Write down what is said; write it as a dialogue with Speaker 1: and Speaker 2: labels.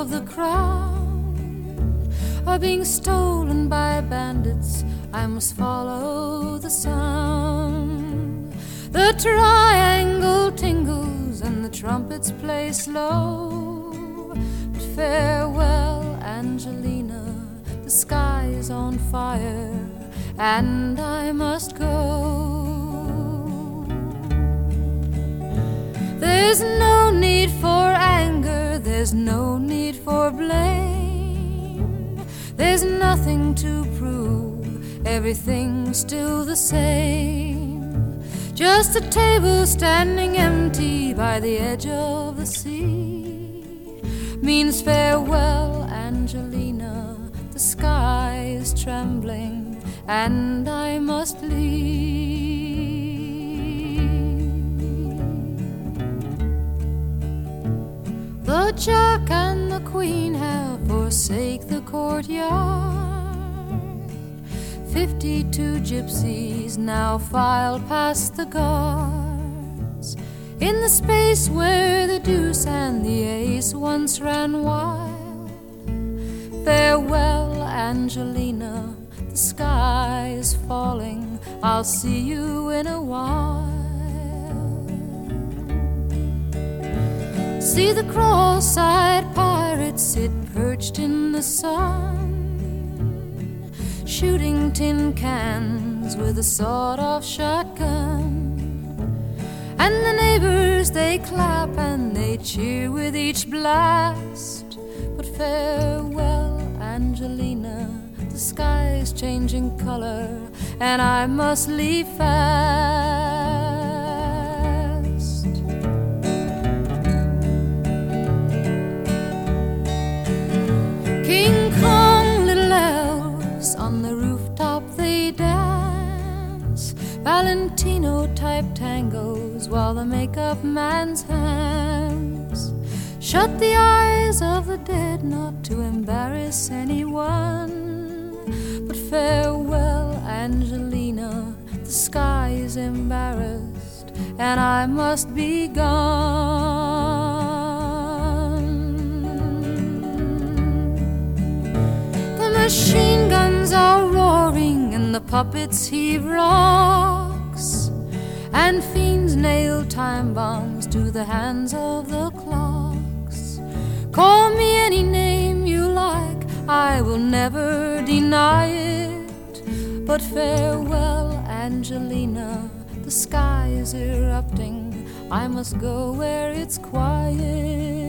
Speaker 1: of the crown are being stolen by bandits, I must follow the sound. The triangle tingles and the trumpets play slow. But farewell, Angelina, the sky is on fire and I must go. There's no need for anger, there's no need for blame. There's nothing to prove, everything's still the same. Just a table standing empty by the edge of the sea means farewell, Angelina, the sky is trembling and I must leave. The Jack and the Queen have forsaken the courtyard. 52 gypsies now file past the guards in the space where the deuce and the ace once ran wild. Farewell, Angelina, the sky is falling, I'll see you in a while. See the cross-eyed pirates sit perched in the sun, shooting tin cans with a sawed-off shotgun. And the neighbors, they clap and they cheer with each blast. But farewell, Angelina, the sky is changing color and I must leave fast. King Kong, little elves on the rooftop they dance, Valentino-type tangos while the makeup man's hands shut the eyes of the dead not to embarrass anyone. But farewell, Angelina, the sky is embarrassed and I must be gone. The machine guns are roaring and the puppets heave rocks, and fiends nail time bombs to the hands of the clocks. Call me any name you like, I will never deny it. But farewell, Angelina, the sky is erupting, I must go where it's quiet.